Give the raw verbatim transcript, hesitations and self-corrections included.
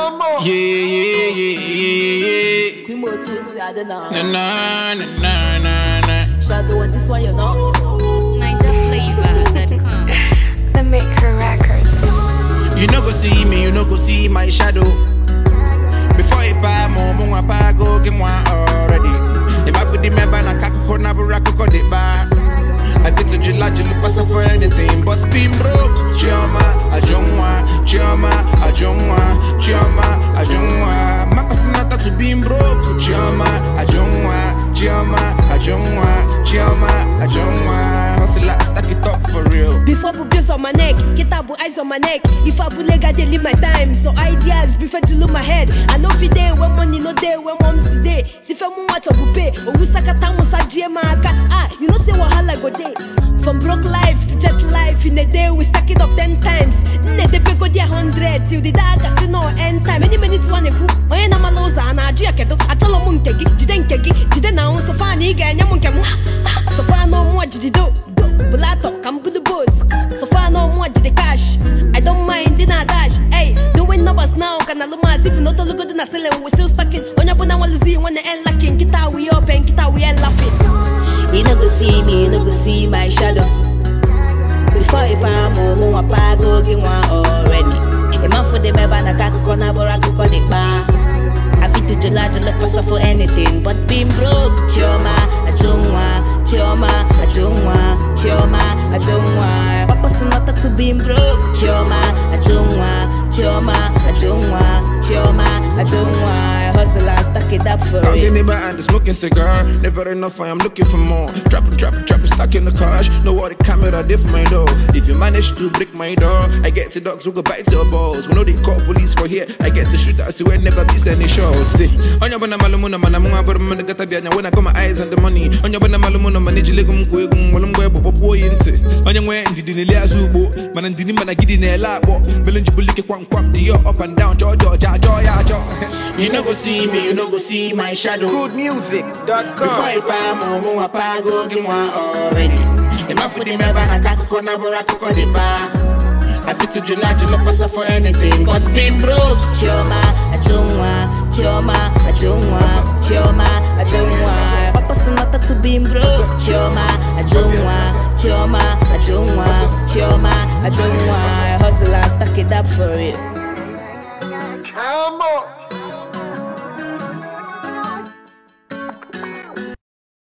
Yeah, yeah, yeah, yeah, yeah. Na na na na na na. Shadow and this one, you know. Niger Flavor dot com. The Maker Records. You no go see me, you no go see my shadow. Before I buy more, more I go get one already. If I put the member na kaku kona burako kode ba. I think to July, you look pass for anything but being broke. Chioma, I don't want. Chioma, I don't want. Chioma, I don't want. My personata to being broke. Chioma, I don't want. Chioma, I don't want. Chioma, I don't want. Hustle like stack it up for real. Before put bills on my neck, kitabu eyes on my neck. If I put leg, I live my time. So ideas before to look my head. I know fi day when money no day, when mom's day. Si fe mu watch up pay. O wisaka tamu sa jema aka. Ah, you know say wahala go day. From broke life to jet life, in a day we stack it up ten times. In a day we go there hundred till the dag I still no end time. Many minutes one eku, oye na maloza na aju yakedo. Atolo munkegi, jiden kegi, jiden na un sofa ni ga nya munkemu. Sofa no more jidido, bulato come good the boss. Sofa no more jide cash. I don't mind dinner dash. Hey, doing numbers now, can I look as if you not look good in a selling, we still stuck in. On your bona wall see when the end lacking, kita we up and kita we end laughing. You no go see me, you no go see my shadow. Before I buy more, more I go get one already. A man for the member na kaku kona burako kode ba. I fit to July to look pass for anything but being broke. Chioma, I don't want. Chioma, I don't want. Chioma, I don't want. What person not to being broke? Chioma, I don't want. Chioma, I don't want. Chioma, I don't want. Hustle and stack it up for it. Counting the bar and the smoking cigar. Never enough, I am looking for more. Drop it, drop it, drop it, stuck in the car. No what the camera did for my door. If you manage to break my door, I get to dogs who go bite your balls. We know they call police for here. I get to shoot at you and never miss any shots. On your banana malumuna, man, I'm going to get a biana when I got my eyes on the money. On your banana malumuna, manage legum, quigum, walumwe, boy, into. On your way, did in the Azubo, man, and didn't man, I get in a lap. Melanjibulike quam quam, the up and down, joy, joy, joy, joy. You no go see me, you no go see my shadow. Good music dot com. Before I buy more, more I go get one already. If I put the member na kaku kona burako kode ba. I fit to July to look pass for anything but being broke. Chioma, I don't want. Chioma, I don't want. Chioma, I don't want. What person not to being broke? Chioma, I don't want. Chioma, I don't want. Chioma, I don't want. Hustle and stack it up for it. Come on.